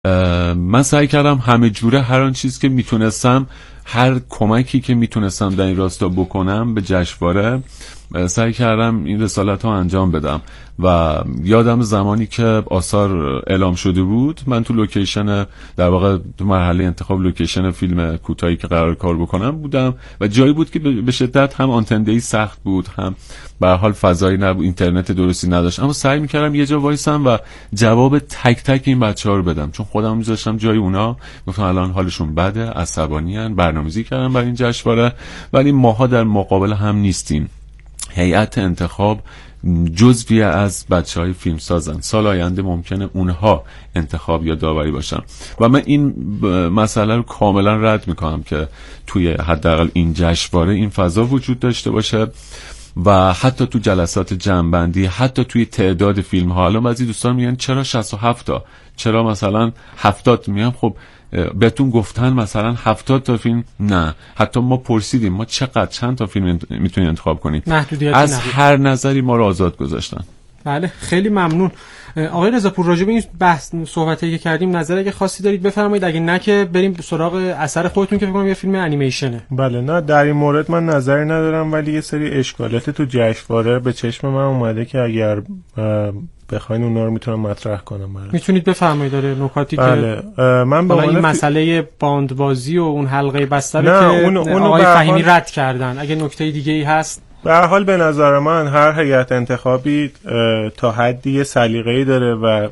من سعی کردم همه جوره هر آن چیز که میتونستم، هر کمکی که میتونستم در این راستا بکنم به جشنواره سعی کردم این رسالت ها انجام بدم. و یادم زمانی که آثار اعلام شده بود، من تو لوکیشن، در واقع تو مرحله انتخاب لوکیشن فیلم کوتاهی که قرار کار بکنم بودم و جایی بود که به شدت هم آنتندهی سخت بود، هم به هر حال فضایی نبود، اینترنت درستی نداشت، اما سعی میکردم یه جا وایسم و جواب تک تک این بچه‌ها رو بدم، چون خودم میذاشتم جای اونا. گفتم الان حالشون بده، عصبانی‌ان، برنامه‌ریزی کردن برای این جشنواره، ولی ماها در مقابل هم نیستیم. هیئت انتخاب جزوی از بچه‌های فیلم سازن، سال آینده ممکنه اونها انتخاب یا داوری باشن و من این مسئله رو کاملا رد میکنم که توی حداقل این جشنواره این فضا وجود داشته باشه و حتی تو جلسات جمع‌بندی، حتی توی تعداد فیلم ها. الان بعضی دوستان میگن چرا 67 تا، چرا مثلا 70؟ میگم خب بهتون گفتن مثلا 70 تا فیلم؟ نه، حتی ما پرسیدیم ما چند تا فیلم میتونید انتخاب کنید، از هر نظری ما رو آزاد گذاشتن. بله خیلی ممنون. آقای رضاپور، راجع به این بحث صحبتی که کردیم نظر اگه خاصی دارید بفرمایید، اگه نه که بریم سراغ اثر خودتون که فکر کنم یه فیلم انیمیشنه. بله، نه در این مورد من نظری ندارم، ولی یه سری اشکالات تو جشنواره به چشم من اومده که اگر بخواین اونا رو میتونم مطرح کنم. بله میتونید بفرمایید. داره نکاتی بله. که من به این مسئله باندبازی و اون حلقه بسته که آقای فهیمی رد کردن، اگه نکته دیگه ای هست. به هر حال به نظر من هر هیئت انتخابی تا حدی سلیقه‌ای داره و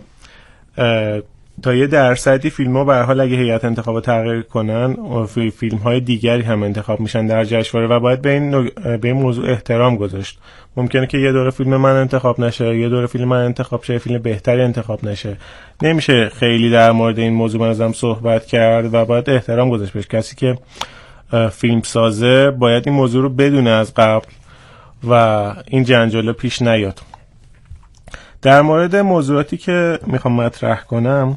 تا یه درصدی فیلم‌ها به هر حال اگه هیئت انتخاب تغییر کنن فیلم‌های دیگری هم انتخاب میشن در جشنواره و باید به این موضوع احترام گذاشت. ممکنه که یه دوره فیلم من انتخاب نشه، یه دوره فیلم من انتخاب شه، فیلم بهتری انتخاب نشه. نمیشه خیلی در مورد این موضوع من ازم صحبت کرد و باید احترام گذاشت بهش. کسی که فیلم سازه باید این موضوع رو بدونه از قبل و این جنجالا پیش نیاد. در مورد موضوعاتی که میخوام مطرح کنم،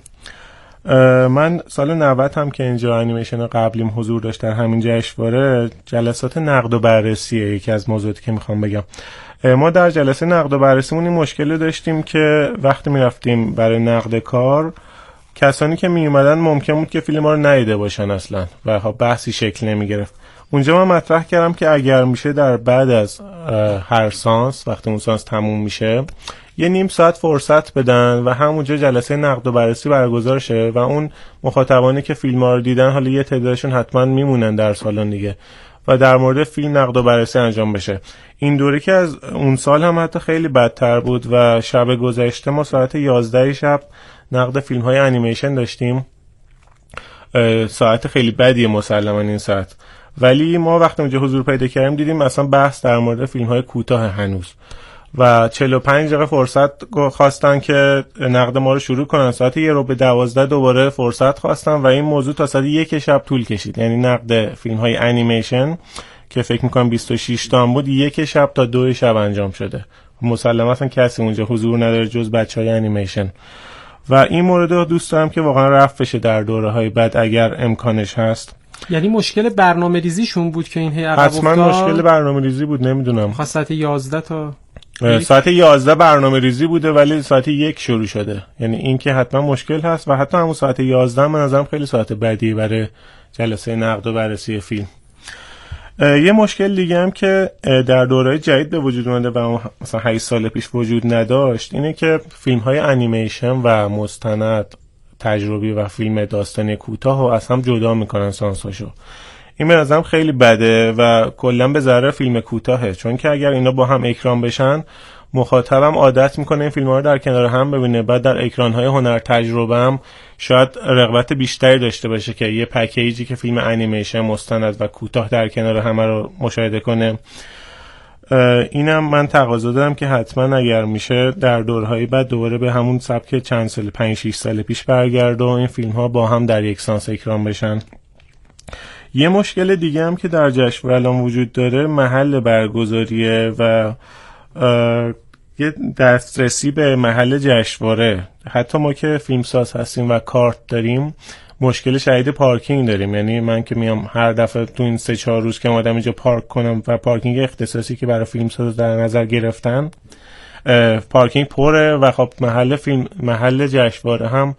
من سال 90 هم که اینجا انیمیشن قبلیم حضور داشت در همین جشنواره، جلسات نقد و بررسیه یکی از موضوعاتی که میخوام بگم. ما در جلسه نقد و بررسیمون این مشکل داشتیم که وقتی میرفتیم برای نقد کار، کسانی که میومدن ممکن بود که فیلم ما رو ندیده باشن اصلا و بحثی شکل نمیگرفت. اونجا من مطرح کردم که اگر میشه در بعد از هر سانس، وقتی اون سانس تموم میشه، یه نیم ساعت فرصت بدن و همونجا جلسه نقد و بررسی برگزار شه و اون مخاطبانی که فیلم ها رو دیدن، حالا یه تعدادشون حتما میمونن در سالن دیگه، و در مورد فیلم نقد و بررسی انجام بشه. این دوره که از اون سال هم حتی خیلی بدتر بود و شب گذشته ما ساعت 11 شب نقد فیلم های انیمیشن داشتیم. ساعت خیلی بدیه مسلما این ساعت، ولی ما وقتی اونجا حضور پیدا کردیم دیدیم اصلا بحث در مورد فیلم های کوتاه هنوز و 45 دقیقه فرصت خواستن که نقد ما رو شروع کنن. ساعت 11:12 دوباره فرصت خواستن و این موضوع تا ساعت 1 شب طول کشید. یعنی نقد فیلم های انیمیشن که فکر میکنم 26 تا بود، 1 شب تا 2 شب انجام شده. مسلما اصلا کسی اونجا حضور نداره جز بچهای انیمیشن و این مورد رو دوست دارم که واقعا رفع بشه در دوره‌های بعد اگر امکانش هست. یعنی مشکل برنامه‌ریزیشون بود که این هیئت افتاد؟ حتما مشکل برنامه‌ریزی بود، نمیدونم. خاص ساعت 11 تا ساعت 11 برنامه‌ریزی بوده ولی ساعت 1 شروع شده. یعنی این که حتما مشکل هست و حتی همون ساعت 11 من نظرم خیلی ساعت بدی برای جلسه نقد و بررسی فیلم. یه مشکل دیگه هم که در دوره‌های جدید به وجود اومده و مثلا 8 سال پیش وجود نداشت، اینه که فیلم‌های انیمیشن و مستند تجربی و فیلم داستانی کوتاه رو از هم جدا میکنن سانساشو. این به نظرم خیلی بده و کلا به ضرر فیلم کوتاهه، چون که اگر اینا با هم اکران بشن مخاطبم عادت میکنه این فیلم‌ها رو در کنار هم ببینه، بعد در اکران‌های هنر تجربه هم شاید رغبت بیشتری داشته باشه که یه پکیجی که فیلم انیمیشن، مستند و کوتاه در کنار همه رو مشاهده کنه. اینم من تقاضا دارم که حتما اگر میشه در دورهای بعد دوباره به همون سبک چند سال 5-6 سال پیش برگرده و این فیلم‌ها با هم در یک سانس اکران بشن. یه مشکل دیگه هم که در جشنواره الان وجود داره محل برگزاریه و یه دسترسی به محل جشنواره. حتی ما که فیلمساز هستیم و کارت داریم مشکل شدید پارکینگ داریم. یعنی من که میام هر دفعه تو این 3-4 روز که اومدم اینجا پارک کنم و پارکینگ اختصاصی که برای فیلمساز در نظر گرفتن پارکینگ پره و خب محل جشنواره هم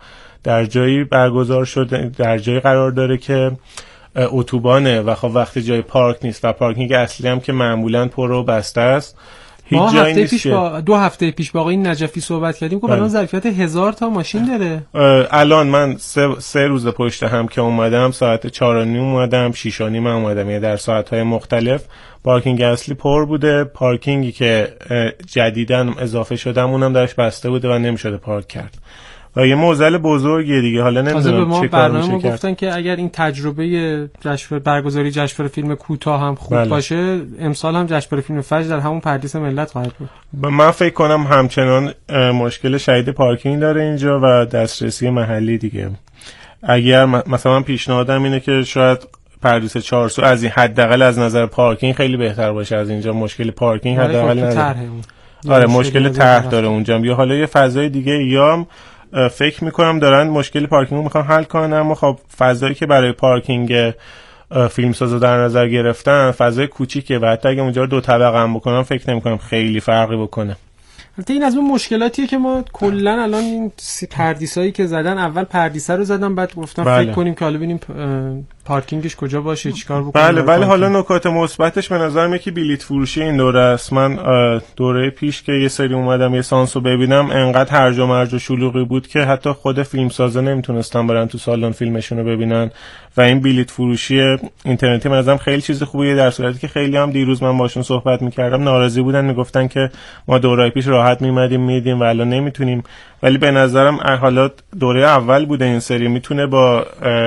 در جایی برگزار شده، در جایی قرار داره که اتوبانه و خب وقتی جای پارک نیست و پارکینگ اصلی هم که معمولا پر و بسته است، هیچ جایی نیست. دو هفته پیش با آقای نجفی صحبت کردیم که الان ظرفیت 1000 تا ماشین داره. الان من 3 روز پشت هم که اومدم ساعت 4:30 اومدم، 6:30 اومدم، یعنی در ساعت‌های مختلف پارکینگ اصلی پر بوده. پارکینگی که جدیداً اضافه شدم اونم درش بسته بوده و نمی‌شده پارک کرد و یه معضل بزرگیه دیگه. حالا نمیدونم چه کار میشه کرد. گفتن که اگر این تجربه برگزاری جشنواره فیلم کوتاه هم خوب باشه، امسال هم جشنواره فیلم فجر در همون پردیس ملت خواهد بود. من فکر کنم همچنان مشکل شدید پارکینگ داره اینجا و دسترسی محلی دیگه. اگر مثلا پیشنهادم اینه که شاید پردیس چارسو از این حداقل از نظر پارکینگ خیلی بهتر باشه از اینجا. مشکل پارکینگ حداقل نداره. آره مشکل طرح داره اونجا. یا حالا یه فضای دیگه، یا فکر میکنم دارن مشکل پارکینگ رو میخوان حل کنن، اما خب فضایی که برای پارکینگ فیلمسازا در نظر گرفتن فضای کوچیکه و حتی اگه اونجا رو 2 طبقه هم بکنن فکر نمیکنم خیلی فرقی بکنه. البته این از اون مشکلاتیه که ما کلا الان این پردیسایی که زدن، اول پردیسه رو زدن بعد گفتن فکر کنیم که حالا ببینیم پارکینگش کجا باشه چیکار بکنیم. بله حالا نکات مثبتش به نظرم یکی بلیت فروشی این دوره است. من دوره پیش که یه سری اومدم یه سانسو ببینم انقدر هرج و مرج و شلوغی بود که حتی خود فیلمسازا نمیتونستن برن تو سالن فیلمشون رو ببینن و این بلیت فروشی اینترنتی به نظرم خیلی چیز خوبیه، در صورتی که خیلی هم دیروز من باشون صحبت میکردم ناراضی بودن، میگفتن که ما دوره پیش راحت میدیم و الان نمیتونیم. ولی به نظرم حالا دوره اول بوده این سری میتونه با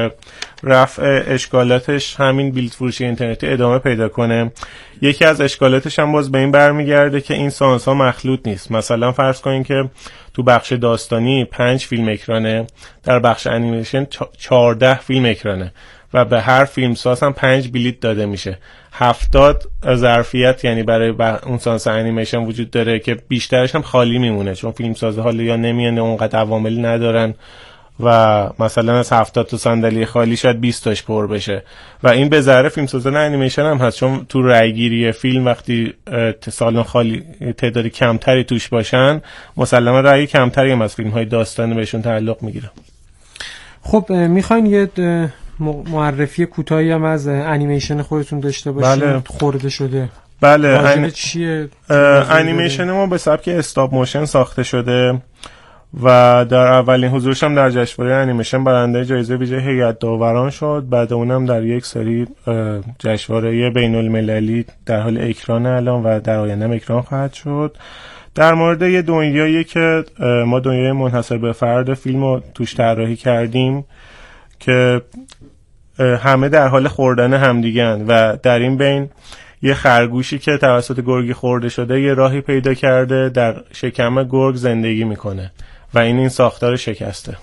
رفع اشکالاتش همین بلیت فروشی اینترنتی ادامه پیدا کنه. یکی از اشکالاتش هم باز به این برمیگرده که این سانس ها مخلوط نیست. مثلا فرض کنین که تو بخش داستانی 5 فیلم اکرانه، در بخش انیمیشن 14 فیلم اکرانه و به هر فیلمساز هم 5 بلیت داده میشه. 70 ظرفیت یعنی برای اون سانس انیمیشن وجود داره که بیشترش هم خالی میمونه چون فیلمساز حالا یا نمیانه اونقدر عواملی ندارن و مثلا از 70 تا صندلی خالی شاید 20 تاش پر بشه و این به ضرر فیلمسازان انیمیشن هم هست، چون تو رأیگیری فیلم وقتی سالن خالی تعداد کمتری توش باشن مسلما رأی کمتری هم از فیلم‌های داستانی بهشون تعلق میگیره. خب میخواین یه معرفی کوتاهی هم از انیمیشن خودتون داشته باشین؟ بله. خورده شده. بله چیه؟ انیمیشن ما به سبک استاپ موشن ساخته شده و در اولین حضورش هم در جشنواره انیمیشن برنده جایزه ویژه هیئت داوران شد. بعد اونم در یک سری جشنواره بین‌المللی در حال اکران الان و در آینده اکران خواهد شد. در مورد یه دنیایی که ما دنیای منحصر به فرد فیلم رو توش طراحی کردیم که همه در حال خوردن همدیگن و در این بین یه خرگوشی که توسط گرگی خورده شده یه راهی پیدا کرده در شکم گرگ زندگی میکنه و این ساختار شکسته.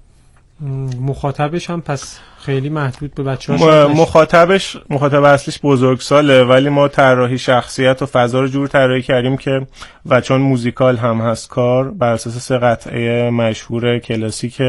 مخاطبش هم پس خیلی محدود به بچه‌ها. مخاطب اصلیش بزرگساله ولی ما طراحی شخصیت و فضا رو جور طراحی کردیم که و چون موزیکال هم هست کار بر اساس 3 قطعه مشهور کلاسیک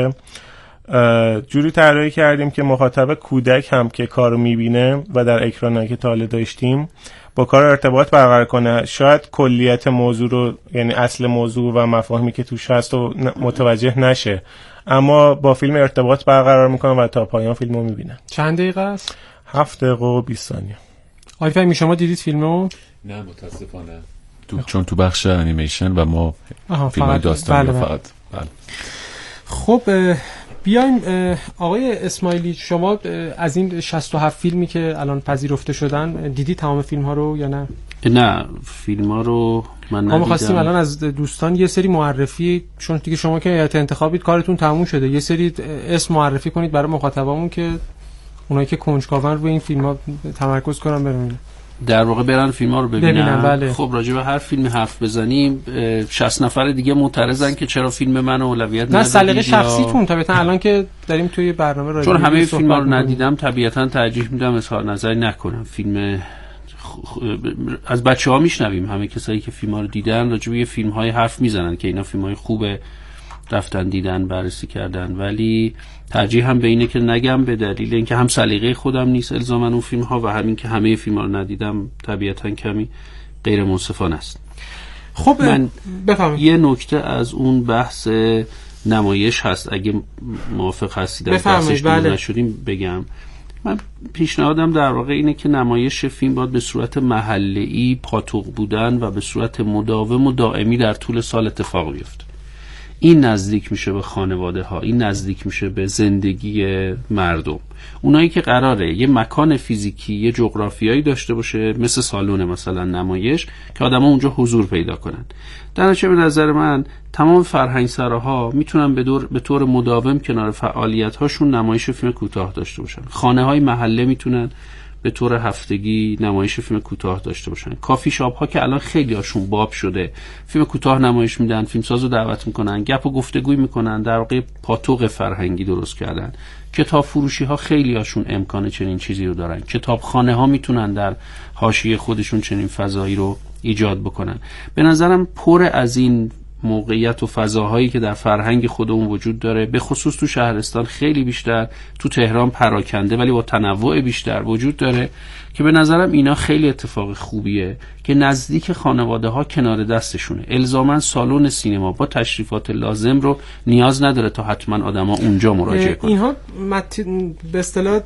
جوری طراحی کردیم که مخاطب کودک هم که کارو میبینه و در اکرانایی که تا حالا داشتیم با کار ارتباط برقرار کنه. شاید کلیت موضوع رو یعنی اصل موضوع و مفاهیمی که توش هست و متوجه نشه اما با فیلم ارتباط برقرار میکنه و تا پایان فیلمو میبینه. چند دقیقه است؟ 7 دقیقه و 20 ثانیه. آقای فهمی شما دیدید فیلمو؟ نه متاسفانه چون تو بخش انیمیشن و ما فیلم داستانی فقط. بله. خب بیایم آقای اسماعیلی، شما از این 67 فیلمی که الان پذیرفته شدن دیدی تمام فیلم ها رو یا نه؟ نه فیلم ها رو من ندیدم. ما خواستیم الان از دوستان یه سری معرفی، چون دیگه شما که هیئت انتخابیت کارتون تموم شده، یه سری اسم معرفی کنید برای مخاطبامون که اونایی که کنجکاون روی این فیلم ها تمرکز کنن ببینن. در واقع برن فیلم ها رو ببینن. بله. خب راجع به هر فیلم حرف بزنیم 60 نفر دیگه معترضن که چرا فیلم من اولویت ندید. نه سلیقه شخصیتون طبیعتا الان که داریم توی برنامه راجع چون همه فیلم ها رو ندیدم طبیعتا ترجیح میدم اظهار نظری نکنم. فیلم از بچه‌ها میشنویم همه کسایی که فیلم ها رو دیدن راجع به فیلم های حرف میزنن که اینا فیلم های خوبه رفتن دیدن بررسی کردن، ولی ترجیح هم به اینه که نگم به دلیل اینکه هم سلیقه خودم نیست الزاما اون فیلم ها و همین که همه فیلم ها رو ندیدم طبیعتا کمی غیر منصفانه است. خب من بفهمید یه نکته از اون بحث نمایش هست. اگه موافق هستید از بحثش دور نشدیم بگم. من پیشنهادم در واقع اینه که نمایش فیلم باید به صورت محله‌ای پاتوق بودن و به صورت مداوم و دائمی در طول سال اتفاق بیفته. این نزدیک میشه به خانواده ها، این نزدیک میشه به زندگی مردم. اونایی که قراره یه مکان فیزیکی، یه جغرافیایی داشته باشه مثل سالن مثلا نمایش که آدما اونجا حضور پیدا کنن. در نتیجه به نظر من تمام فرهنگسراها میتونن به طور مداوم کنار فعالیت هاشون نمایش فیلم کوتاه داشته باشن. خانه های محله میتونن به طور هفتگی نمایش فیلم کوتاه داشته باشن. کافی شاپ ها که الان خیلی هاشون باب شده، فیلم کوتاه نمایش میدن، فیلمسازو دعوت میکنن، گپ و گفتگوی میکنن، در واقع پاتوق فرهنگی درست کردن. کتاب فروشی ها خیلی هاشون امکان چنین چیزی رو دارن. کتابخانه ها میتونن در حاشیه خودشون چنین فضایی رو ایجاد بکنن. به نظرم پر از این موقعیت و فضاهایی که در فرهنگ خودمون وجود داره، به خصوص تو شهرستان خیلی بیشتر، تو تهران پراکنده ولی با تنوع بیشتر وجود داره، که به نظرم اینا خیلی اتفاق خوبیه که نزدیک خانواده ها کنار دستشونه. الزاما سالن سینما با تشریفات لازم رو نیاز نداره تا حتما آدما اونجا مراجعه کنن. اینها به اصطلاح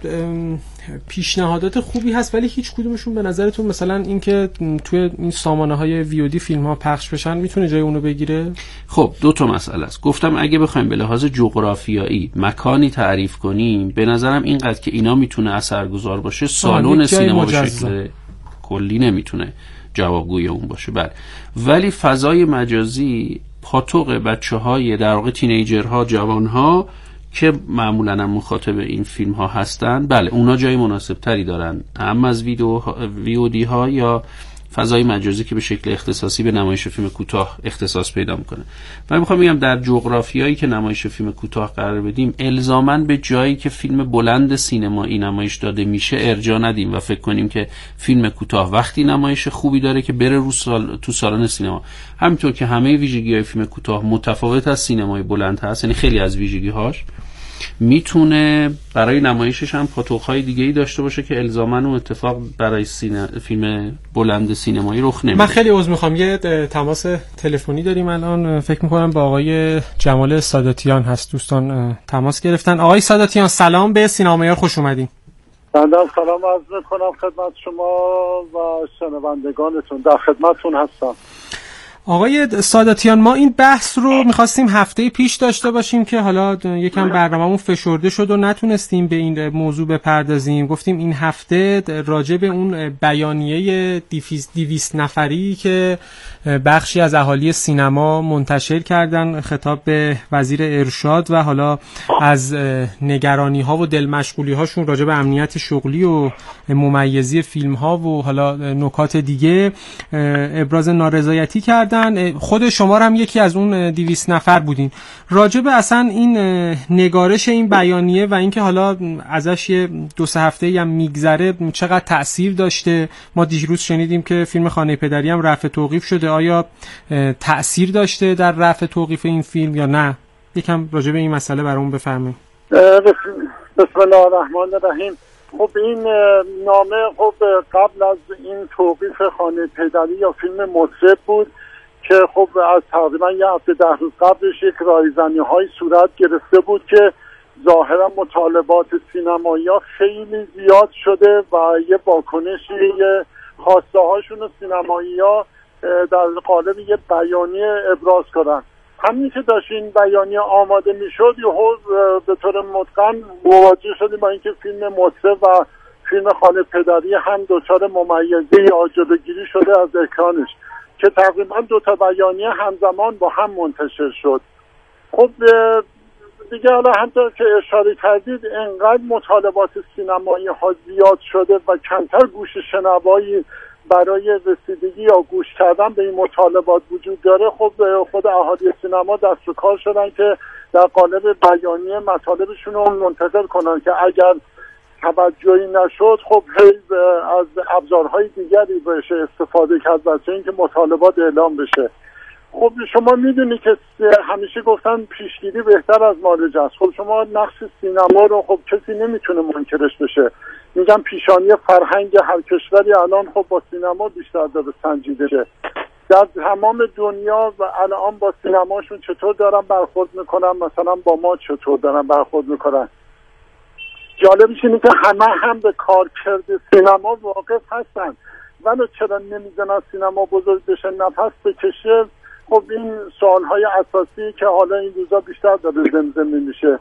پیشنهادات خوبی هست، ولی هیچ کدومشون به نظرتون مثلا اینکه توی این سامانه های ویودی فیلم ها پخش بشن میتونه جای اونو بگیره؟ خب دو تا مسئله است. گفتم اگه بخوایم به لحاظ جغرافیایی مکانی تعریف کنیم، به نظرم اینقدر که اینا میتونه اثرگذار باشه، سالن سینما به شکل کلی نمیتونه جوابگوی اون باشه. بله، ولی فضای مجازی پاتوق بچه‌های در واقع تینیجرها، جوانها که معمولاً هم مخاطب این فیلم ها هستن، بله اونا جای مناسب تری دارن هم از ویودی ها یا فضای مجازی که به شکل اختصاصی به نمایش فیلم کوتاه اختصاص پیدا میکنه. و میخوام بگم در جغرافیایی که نمایش فیلم کوتاه قرار بدیم، الزاماً به جایی که فیلم بلند سینمایی نمایش داده میشه ارجاع ندیم و فکر کنیم که فیلم کوتاه وقتی نمایش خوبی داره که بره تو سالن سینما. همینطور که همه ویژگی‌های فیلم کوتاه متفاوت از سینمای بلند هست، یعنی خیلی از ویژگی‌هاش میتونه برای نمایشش هم پاتوق‌های دیگه‌ای داشته باشه که الزاماً اون اتفاق برای فیلم بلند سینمایی رخ نمیده. من خیلی عذر میخوام، یه تماس تلفنی داریم الان، فکر میکنم با آقای جمال ساداتیان هست. دوستان تماس گرفتن. آقای ساداتیان سلام، به سینما معیار خوش اومدین. سلام عرض میکنم خدمت شما و شنوندگانتون، در خدمتتون هستم. آقای ساداتیان، ما این بحث رو میخواستیم هفته پیش داشته باشیم که حالا یکم برنامه‌مون فشرده شد و نتونستیم به این موضوع بپردازیم. گفتیم این هفته راجع به اون بیانیه 200 نفری که بخشی از اهالی سینما منتشر کردن خطاب به وزیر ارشاد و حالا از نگرانی‌ها و دلمشغولی‌هاشون راجع به امنیت شغلی و ممیزی فیلم‌ها و حالا نکات دیگه ابراز نارضایتی کردن. خود شما هم یکی از اون 200 نفر بودین. راجع به اصلا این نگارش این بیانیه و اینکه حالا ازش یه 2-3 هفته‌ای هم میگذره چقدر تأثیر داشته. ما دیروز شنیدیم که فیلم خانه پدری هم رفع توقیف شده. آیا تأثیر داشته در رفع توقیف این فیلم یا نه؟ یکم راجع به این مسئله برامون بفرمایید. بسم الله الرحمن الرحیم. خب این نامه خب قبل از این توقیف خانه پدری یا فیلم مطرب بود که خب از تقریبا یه هفته 10 روز قبلش یک رایزنی‌های صورت گرفته بود که ظاهرا مطالبات سینمایی‌ها خیلی زیاد شده و یه واکنشی خواسته هاشون سینمایی‌ها در قالب یه بیانیه ابراز کنن. همین که داشت این بیانیه آماده میشد یهو به طور متقن مواجه شدیم با اینکه فیلم مطرب و فیلم خانه پدری هم دچار ممیزی یا جلوگیری شده از اکرانش که تقریبا 2 تا بیانیه همزمان با هم منتشر شد. خب دیگه حالا همطور که اشاره کردید انقدر مطالبات سینمایی ها زیاد شده و کمتر گوش شنوایی برای رسیدگی یا گوش کردن به این مطالبات وجود داره. خب خود اهالی سینما دست به کار شدن که در قالب بیانیه مطالبشون رو منتقل کنن که اگر توجهی نشد خب از ابزارهای دیگری بشه استفاده کرد واسه اینکه مطالبات اعلام بشه. خب شما میدونی که همیشه گفتن پیشگیری بهتر از معالجه است. خب شما نقش سینما رو خب کسی نمیتونه منکرش بشه. میگم پیشانی فرهنگ هر کشوری الان خب با سینما بیشتر داره سنجیده شه. در تمام دنیا و الان با سینماشون چطور دارن برخورد میکنن، مثلا با ما چطور دارن برخورد میکنن. جالبش اینه که همه هم به کارکرد سینما واقف هستن، ولی چرا نمیزنن سینما بزرگ بشه، نفس بکشه؟ خب این سوالهای اساسی که حالا این روزا بیشتر داره زمزمه میشه.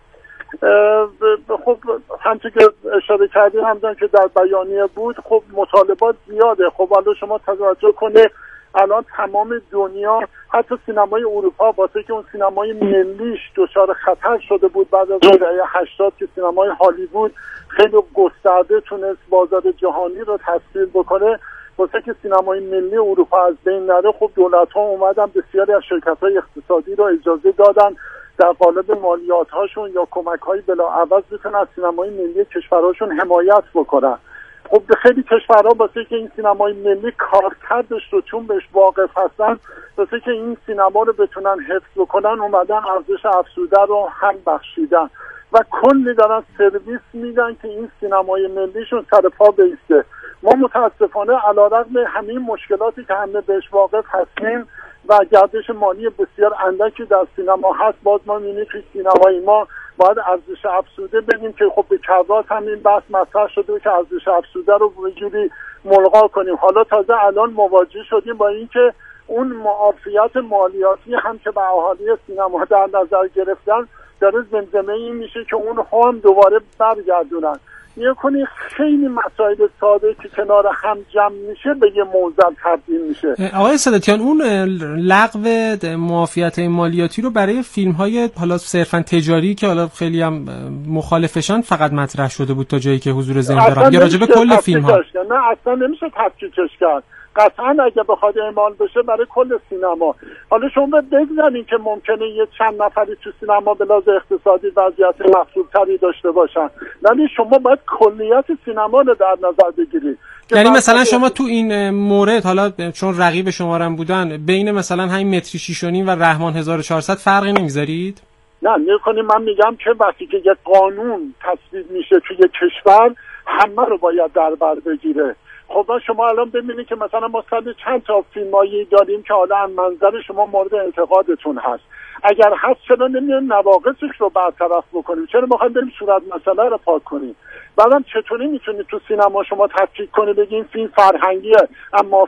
خب همچون که اشاره کردیم همچون که در بیانیه بود، خب مطالبات زیاده. خب حالا شما توجه کنه الان تمام دنیا، حتی سینمای اروپا، واسه که اون سینمای ملیش دچار خطر شده بود بعد از دهه 80 که سینمای هالیوود خیلی گسترده تونست بازار جهانی رو تسخیر بکنه، واسه که سینمای ملی اروپا از بین نره، خب دولت‌ها اومدن بسیاری از شرکت‌های اقتصادی رو اجازه دادن در قالب مالیات‌هاشون یا کمک‌های بلاعوض بتونن از سینمای ملی کشورهاشون حمایت بکنن. خب خیلی کشورها واسه که این سینمای ملی کارکردش رو چون بهش واقف هستن، واسه که این سینما رو بتونن حفظ بکنن، اومدن ارزش افزوده رو هم بخشیدن و کلی دارن سرویس میدن که این سینمای ملیشون سر پا بیسته. ما متاسفانه علیرغم همین مشکلاتی که همه بهش واقف هستیم و گردش مالی بسیار اندکی در سینما هست، باز ما می‌بینیم که سینمای ما باید ارزش افزوده بدیم که خب به کرات همین بحث مطرح شده که ارزش افزوده رو به جوری ملغا کنیم. حالا تازه الان مواجه شدیم با اینکه اون معافیت مالیاتی هم که به اهالی سینما در نظر گرفتن داره زمزمه این میشه که اون هم دوباره برگردونن. میکنی خیلی مسائل ساده که کنار هم جمع میشه به یه موزل تبدیل میشه. آقای ساداتیان، اون لغو معافیت مالیاتی رو برای فیلم های حالا صرفا تجاری که حالا خیلی هم مخالفشان فقط مطرح شده بود تا جایی که حضور ذهن دارم، یا راجع به کل فیلم ها؟ نه اصلا نمیشه تفکیکش کرد. قطعا اگه بخواد اعمال بشه برای کل سینما. حالا شما بگذارین که ممکنه یه چند نفری تو سینما به لحاظ اقتصادی وضعیت محسوب تری داشته باشن، ولی شما باید کلیت سینما رو در نظر بگیرید. یعنی مثلا شما تو این مورد، حالا چون رقیب شما هم بودن، بین مثلا همین متری 6.5 و رحمان 1400 فرقی نمیذارید؟ نه میکنیم. من میگم که وقتی که یه قانون تصویب میشه توی کشور، همه رو باید در بر بگیره. خب شما الان ببینید که مثلا ما چند تا فیلمایی داریم که حالا منظر شما مورد انتقادتون هست. اگر هست چرا نمی‌ایم نواقصش رو برطرف بکنیم؟ چرا می‌خوایم بریم صورت مسئله رو پاک کنیم؟ بعدم چطوری میتونید تو سینما شما تفکیک کنید بگین فیلم فرهنگیه اما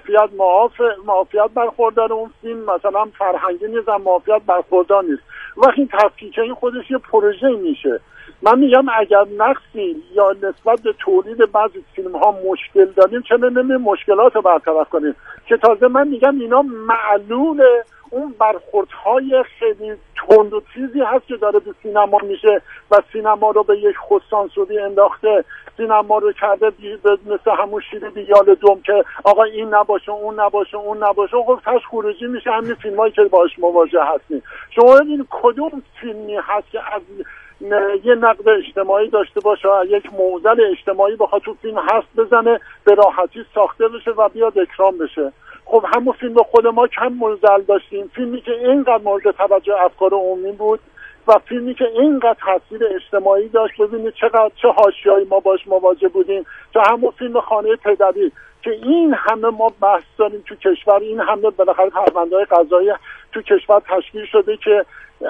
معافیت برخوردار، اون فیلم مثلا فرهنگی نیست اما معافیت برخوردار نیست. وقتی این تفکیک این خودش یه پروژه میشه. من میگم اگر نقصی یا نسبت به تولید بعضی فیلم ها مشکل داریم، چرا نمی مشکلات رو برطرف کنیم؟ که تازه من میگم اینا معلول اون برخوردهای خیلی تند و تیزی هست که داره به سینما میشه و سینما رو به یک خودسانسوری انداخته. سینما رو کرده مثل همون شیر بیال دوم که آقا این نباشه اون نباشه اون نباشه، خب تاش خروجی میشه همین فیلمایی که باهاش مواجه هستیم. شما ببینید کدوم فیلمی هست که از یه نقد اجتماعی داشته باشه، یک معضل اجتماعی بخواد تو فیلم حرف بزنه به راحتی ساخته بشه و بیاد اکرام بشه؟ خب همون فیلم خود ما کم معضل داشتیم، فیلمی که اینقدر مورد توجه افکار عمومی بود و فیلمی که اینقدر تاثیر اجتماعی داشت. ببینید چه حاشیه‌ای ما باش مواجه بودیم. تا همون فیلم خانه پدری که این همه ما بحث داریم تو کشور، این همه بالاخره پرونده‌های قضایی تو کشور تشکیل شده که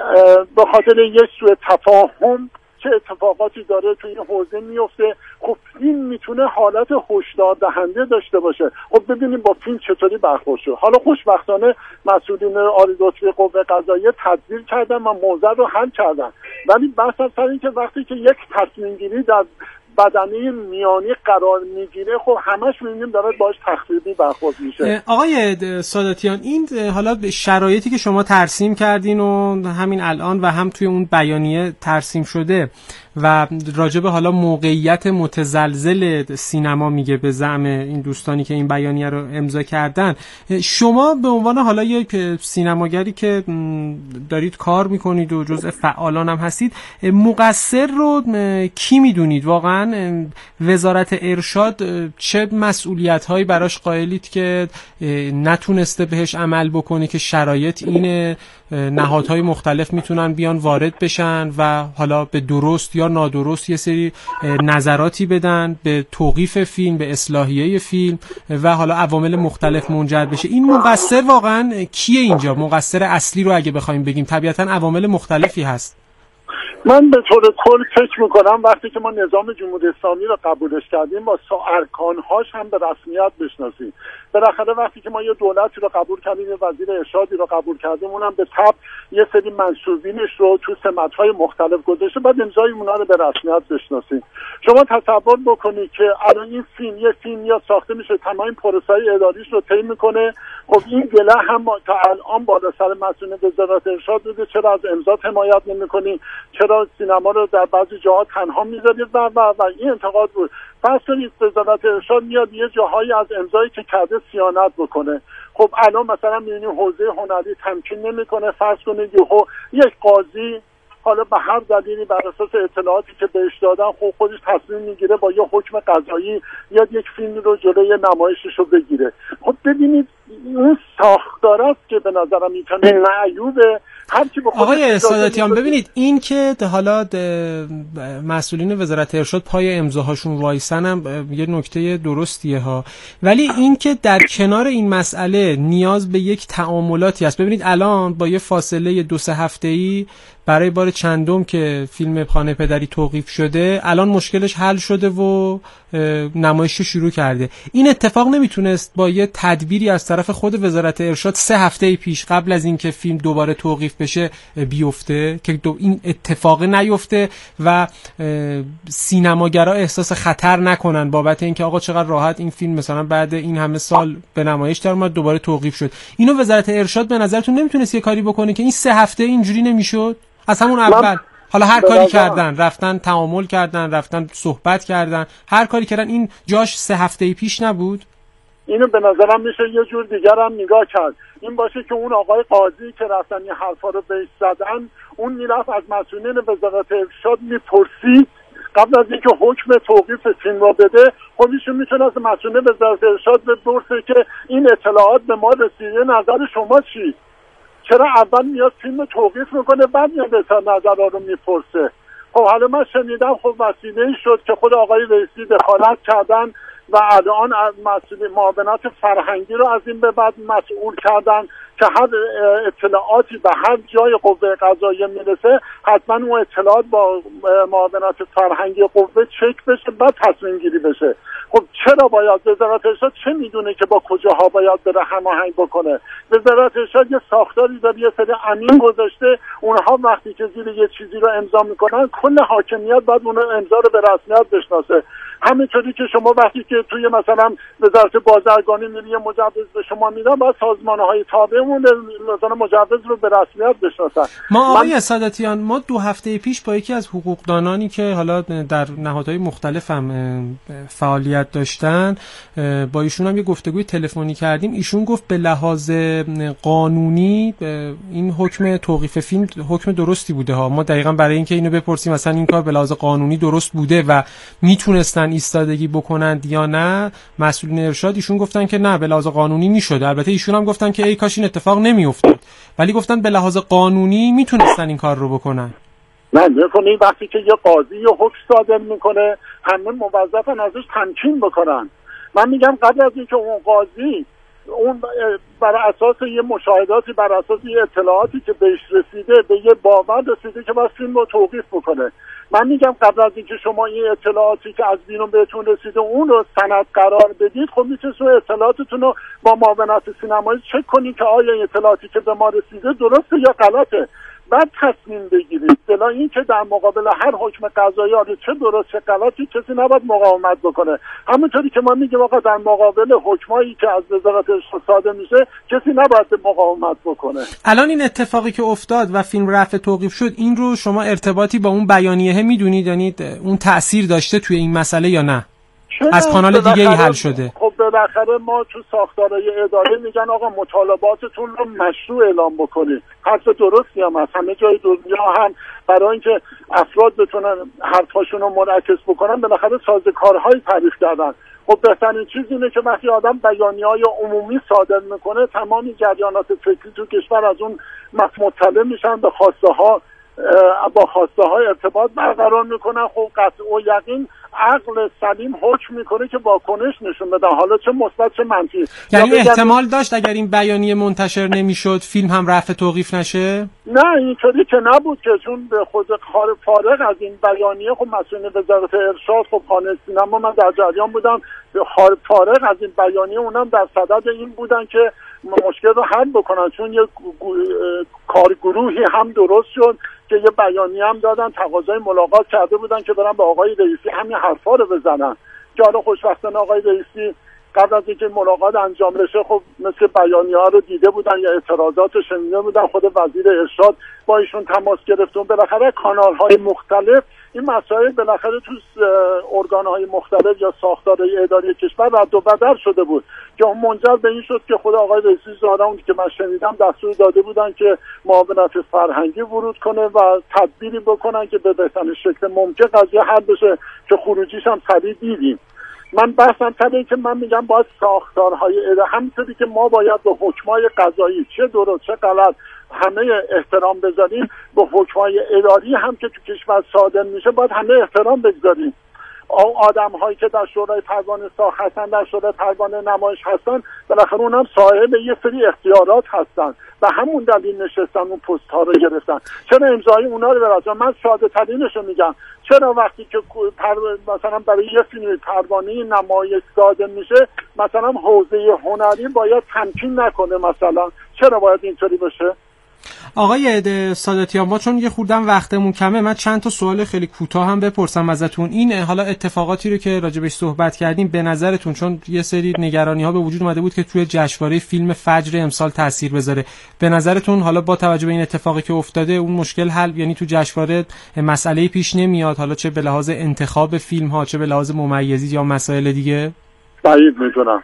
به خاطر یک سوء تفاهم چه اتفاقاتی داره تو این حوزه میفته. خب فیلم میتونه حالت هشدار دهنده داشته باشه. خب ببینیم با فیلم چطوری برخورد شد. حالا خوشبختانه مسئولین عالی رتبه قوه قضاییه تدبیر کردن و موضوع رو حل کردن، ولی بحث از سر این که وقتی که یک تصمیم گیری در بدنه میانی قرار میگیره، خب همش میبینیم داره باش تخریبی برخورد میشه. آقای ساداتیان، این حالا شرایطی که شما ترسیم کردین و همین الان و هم توی اون بیانیه ترسیم شده و راجب حالا موقعیت متزلزل سینما میگه به زعم این دوستانی که این بیانیه رو امضا کردن، شما به عنوان حالا یک سینماگری که دارید کار میکنید و جزء فعالان هم هستید، مقصر رو کی میدونید؟ واقعا وزارت ارشاد چه مسئولیت‌هایی براش قائلید که نتونسته بهش عمل بکنه که شرایط اینه؟ نهادهای مختلف میتونن بیان وارد بشن و حالا به درست یا نادرست یه سری نظراتی بدن به توقیف فیلم، به اصلاحیه فیلم و حالا عوامل مختلف منجر بشه. این مقصر واقعا کیه اینجا؟ مقصر اصلی رو اگه بخوایم بگیم طبیعتا عوامل مختلفی هست. من به طور کل فکر میکنم وقتی که ما نظام جمهوری اسلامی رو قبولش کردیم با ارکانهاش هم به رسمیت بشناسیم. بالاخره وقتی که ما یه دولتی رو قبول کردیم، یه وزیر ارشادی رو قبول کردیم، اونم به تبع یه سری منصوبینش رو تو سمت‌های مختلف گذاشته، بعد امضای اونا رو به رسمیت بشناسیم. شما تصور بکنید که الان این یه فیلم یا ساخته میشه، تمام پروسه‌های اداریش رو طی میکنه. خب این گله هم تا الان بالا سر مسئول وزارت ارشاد بوده، چرا از امضا حمایت نمی‌کنی؟ چرا سینما رو در بعضی جاها تنها می‌ذارید و این انتقاد بود. فرض کنید وزارت ارشاد میاد یه جاهایی از امضایی که کرده صیانت بکنه. خب الان مثلا می‌بینی حوزه هنری تمکین نمی‌کنه. فرض کنید یک قاضی حالا به هر دلیلی بر اساس اطلاعاتی که بهش دادن خودش تصمیم میگیره با یه حکم قضایی یا یک فیلم رو جلوی نمایشش رو بگیره. خب ببینید اون ساختار است که به نظرم میتونه معیوبه. آقای ساداتیان ببینید این که حالا مسئولین وزارت ارشاد پای امضاهاشون وایسن هم یه نکته درستیه ها، ولی این که در کنار این مسئله نیاز به یک تعاملاتی هست. ببینید الان با یه فاصله 2-3 هفته‌ای برای بار چندم که فیلم خانه پدری توقیف شده الان مشکلش حل شده و نمایش شروع کرده. این اتفاق نمیتونست با یه تدبیری از طرف خود وزارت ارشاد 3 هفته پیش قبل از اینکه فیلم دوباره توقیف بشه بیفته که این اتفاق نیفته و سینماگرا احساس خطر نکنن بابت اینکه آقا چقدر راحت این فیلم مثلا بعد این همه سال به نمایش در اومد دوباره توقیف شد. اینو وزارت ارشاد به نظرتون نمیتونست یه کاری بکنه که این 3 هفته اینجوری نمیشد از همون اول؟ حالا هر کاری کردن، رفتن تعامل کردن، رفتن صحبت کردن، هر کاری کردن، این جاش 3 هفته پیش نبود؟ اینو به نظرم میشه یه جور دیگر هم نگاه کرد. این باشه که اون آقای قاضی که رفتن این حرفا رو بهش زدن، اون میرفت از مسئولین وزارت ارشاد میپرسید قبل از اینکه حکم توقیف فیلم رو بده. خودشون میتونه از مسئولین وزارت ارشاد بپرسه که این اطلاعات به ما رسیده، نظر شما چی؟ چرا اول میاد فیلم توقیف میکنه بعد میاد نظرها رو میپرسه؟ خب حالا من شنیدم خب وسیله‌ای شد که خود آقای رئیسی دخالت کردن و الان مسئول معاونت فرهنگی رو از این به بعد مسئول کردن که هر اطلاعاتی به هر جای قوه قضاییه میرسه حتما اون اطلاعات با معاونت فرهنگی قوه چک بشه بعد تصمیم گیری بشه. خب چرا باید وزارت ارشاد چه میدونه که با کجاها باید بره هماهنگ بکنه؟ وزارت ارشاد یه ساختاری داره، یه سری امین گذاشته، اونها وقتی که زیر یه چیزی رو امضا میکنن کل حاکمیت باید اون امضا رو به رسمیت بشناسه. همینطوری که شما وقتی که توی مثلا وزارت بازرگانی میری یه مجوز به شما میدن باید سازمان‌های تابعمون مثلا مجوز رو به رسمیت بشناسن. ما آقای ساداتیان ما 2 هفته پیش با یکی از حقوقدانانی که حالا در نهادهای مختلف هم فعالیت داشتن با ایشون هم یه گفتگوی تلفنی کردیم. ایشون گفت به لحاظ قانونی این حکم توقیف فیلم حکم درستی بوده ها. ما دقیقاً برای اینکه اینو بپرسیم مثلا این کار به لحاظ قانونی درست بوده و میتونستن ایستادگی بکنند یا نه، مسئولین ارشاد ایشون گفتن که نه به لحاظ قانونی میشد. البته ایشون هم گفتن که ای کاش این اتفاق نمیافتاد، ولی گفتن به لحاظ قانونی میتونستن این کار رو بکنن. نه بکنید وقتی که یه قاضی یه حکم صادر میکنه همه موظفن ازش تمکین بکنن. من میگم قبل از اینکه اون قاضی اون بر اساس یه مشاهداتی، بر اساس یه اطلاعاتی که بهش رسیده به یه باور رسیده که باید فیلم رو توقیف بکنه. من میگم قبل از اینکه شما این اطلاعاتی که از بیرون بهتون رسیده اون رو سند قرار بدید، خب میتونید اطلاعاتتون رو با معاونت سینمایی چک کنید که آیا این اطلاعاتی که به ما رسیده درسته یا غلطه، بعد تصمیم بگیرید. بلا این که در مقابل هر حکم قضایی چه درست چه غلطی کسی نباید مقاومت بکنه. همونطوری که ما میگیم آقا در مقابل حکمایی که از وزارت ارشاد صادر میشه کسی نباید مقاومت بکنه. الان این اتفاقی که افتاد و فیلم رفع توقیف شد، این رو شما ارتباطی با اون بیانیه میدونید؟ یعنی اون تأثیر داشته توی این مسئله یا نه؟ از کانال دیگه ای حل شده؟ خب بالاخره ما تو ساختارهای اداره میگن آقا مطالباتتون رو مشروع اعلام بکنید. حرف درستی هم هست. همه جای دنیا هم برای اینکه افراد بتونن حرفاشون رو منعکس بکنن بالاخره سازوکارهایی تعریف کردن. خب بهترین چیز اینه که وقتی آدم بیانیه‌های عمومی صادر میکنه تمامی جریانات فکری تو کشور از اون مطلع میشن، به با خواسته های ارتباط برقرار میکنن. خب قطع و یقین عقل سلیم حکم میکنه که واکنش نشون بدن، حالا چه مثبت چه منفی. یعنی احتمال داشت اگر این بیانیه منتشر نمیشد فیلم هم رفع توقیف نشه؟ نه اینطوری که نبود که، چون به خود فارغ از این بیانیه خب مسئولین وزارت ارشاد، خب خانه سینما من در جریان بودم، فارغ از این بیانیه اونم در صدد این بودن که مشکل رو حل بکنن، چون یه کارگروهی هم درست شد که یه بیانیه هم دادن، تقاضای ملاقات کرده بودن که برن به آقای رئیسی همین حرفا رو بزنن که حالا خوشبختانه آقای رئیسی قبل از اینکه ملاقات انجام بشه خب مثل بیانیه‌ها رو دیده بودن یا اعتراضات رو شنیده بودن، خود وزیر ارشاد با ایشون تماس گرفت و بالاخره کانال‌های مختلف این مسائل بالاخره تو ارگان‌های مختلف یا ساختارهای اداری کشور رد و بدل شده بود که اون منجر به این شد که خود آقای رئیسی ظاهراً که من شنیدم دستور داده بودن که معاونت فرهنگی ورود کنه و تدبیری بکنن که به بهترین شکل ممکن قضیه حل بشه که خروجیش هم سریع دیدیم. من بحثم طبیعی که من میگم باید ساختارهای اداری همونطوری که ما باید به حکمای قضایی چه درست چه غلط همه احترام بذاریم، به حکمای اداری هم که تو کشور صادر میشه باید همه احترام بگذاریم. آدم هایی که در شورای پروانه ساخت هستن، در شورای پروانه نمایش هستن، بالاخره اونم صاحب یه سری اختیارات هستن و همون دلیل نشستن اون پست ها رو گرفتن. چرا امضای اونا رو برازن؟ من ساده ترینش رو میگم، چرا وقتی که مثلا برای یه فیلم پروانه نمایش صادر میشه مثلا حوزه هنری باید تمکین نکنه؟ مثلا چرا باید اینطوری بشه؟ آقای ساداتیان، ما چون یه خوردم وقتمون کمه، من چند تا سوال خیلی کوتاه هم بپرسم ازتون. این حالا اتفاقاتی رو که راجبش صحبت کردیم به نظرتون، چون یه سری نگرانی‌ها به وجود اومده بود که توی جشنواره فیلم فجر امسال تاثیر بذاره، به نظرتون حالا با توجه به این اتفاقی که افتاده اون مشکل حل، یعنی تو جشنواره مسئله‌ای پیش نمیاد، حالا چه به لحاظ انتخاب فیلم‌ها چه به لحاظ ممیزی یا مسائل دیگه؟ بعید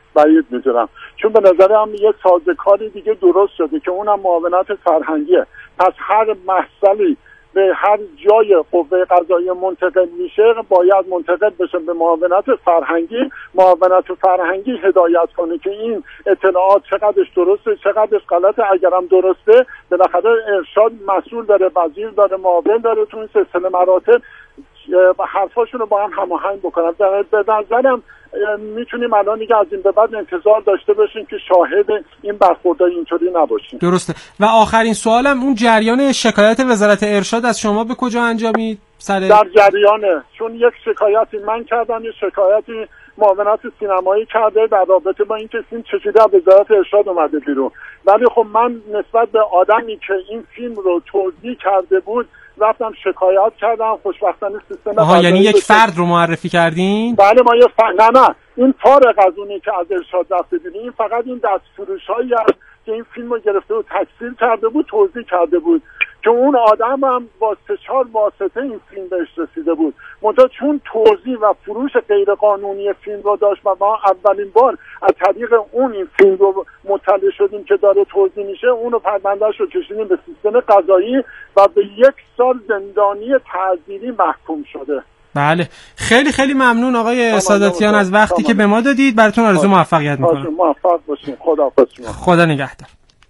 میدونم چون به نظرم یه سازوکاری دیگه درست شده که اونم معاونت فرهنگیه. پس هر محصلی به هر جای قوه قضاییه منتقل میشه باید منتقل بشه به معاونت فرهنگی. معاونت فرهنگی هدایت کنه که این اطلاعات چقدرش درسته چقدرش غلطه. اگرم درسته بالاخره ارشاد مسئول داره، وزیر داره، معاون داره، تو این سلسله مراتب حرفاشون رو با هم هماهنگ بکنن. به نظرم میتونیم الان دیگه از این به بعد انتظار داشته باشیم که شاهد این برخوردهای اینطوری نباشیم. درسته. و آخرین سوالم، اون جریان شکایت وزارت ارشاد از شما به کجا انجامید؟ در جریانه، چون یک شکایتی من کردم، یک شکایتی معاونت سینمایی کرده در رابطه با اینکه فیلم چجوری از وزارت ارشاد اومده بیرون، ولی خب من نسبت به آدمی که این فیلم رو توضیح کرده بود رفتم شکایت کردم. خوشبختانه سیستم یعنی یک فرد رو معرفی کردین؟ بله ما نه این فارغ از اونی که از ارشاد رفته بیرون، این فقط این دستفروش‌هایی است که این فیلم رو گرفته و تکثیر کرده بود، توضیح کرده بود که اون آدم هم با 3-4 واسطه این فیلم بهش رسیده بود. منتها چون توزیع و فروش غیرقانونی فیلم رو داشت و ما اولین بار از طریق اون این فیلم رو مطلع شدیم که داره توزیع میشه، اون رو پروندهش رو کشیدیم به سیستم قضایی و به 1 سال زندانی تعزیری محکوم شده. بله، خیلی خیلی ممنون آقای ساداتیان از وقتی که به ما دادید. براتون آرزو موفقیت میکنم. موفق باشین. خدا نگهدار.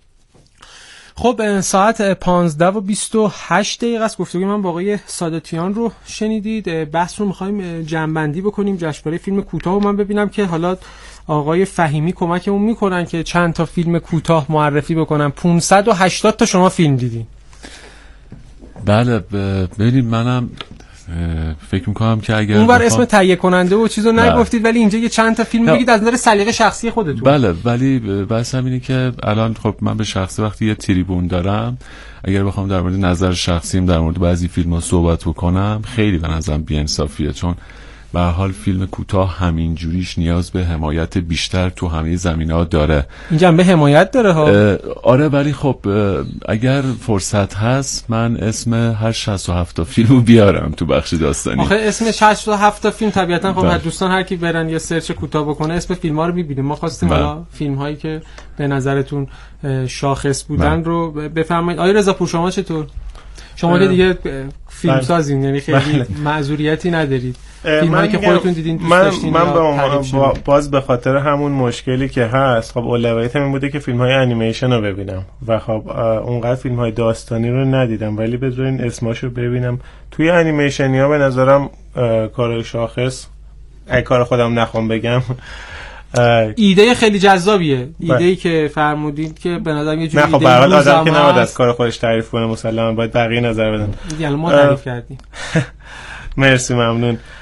خب ساعت 15:28 است. گفتگوی من با آقای ساداتیان رو شنیدید. بحث رو می‌خوایم جمع‌بندی بکنیم. جشنواره فیلم کوتاه و من ببینم که حالا آقای فهیمی کمکمون میکنن که چند تا فیلم کوتاه معرفی بکنن. 580 تا شما فیلم دیدین. بله ببینید منم فکر میکنم که اگر اونور اسم تهیه کننده و چیزو نگفتید ولی اینجا یه چند تا فیلم بگید از نظر سلیقه شخصی خودتون. بله ولی بحث همینه که الان خب من به شخصی وقتی یه تریبون دارم اگر بخوام در مورد نظر شخصیم در مورد بعضی فیلم‌ها صحبت بکنم خیلی به نظرم بی‌انصافیه، چون به هر حال فیلم کوتاه همین جوریش نیاز به حمایت بیشتر تو همه زمینه‌ها داره. اینجا به حمایت داره ها. آره ولی خب اگر فرصت هست من اسم هر 67 تا فیلمو بیارم تو بخش داستانی. آخه اسم 67 تا فیلم طبیعتا خب دوستان هر کی برن یا سرچ کوتاه بکنه اسم فیلم‌ها رو می‌بینه. ما خواستیم حالا فیلم‌هایی که به نظرتون شاخص بودن رو بفرمایید. آقای رضا پور شما چطور؟ شما که دیگه فیلم سازین، یعنی خیلی معذوریتی ندارید. فیلمایی که خودتون دیدین دوست داشتین من باز به خاطر همون مشکلی که هست، خب اولویتم این بوده که فیلم‌های انیمیشن رو ببینم و خب اونقدر فیلم‌های داستانی رو ندیدم، ولی بذارین اسماشو ببینم. توی انیمیشنیا به نظرم کار شاخص، اگه کار خودم نخوام بگم، ایده خیلی جذابیه. ایده‌ای که فرمودید که به نظر یه جوری نه، خب به هر حال آدم که نباید از کار خودش تعریف کنه، مسلماً باید بقیه نظر بدن. یعنی ما تعریف کردیم. مرسی، ممنون.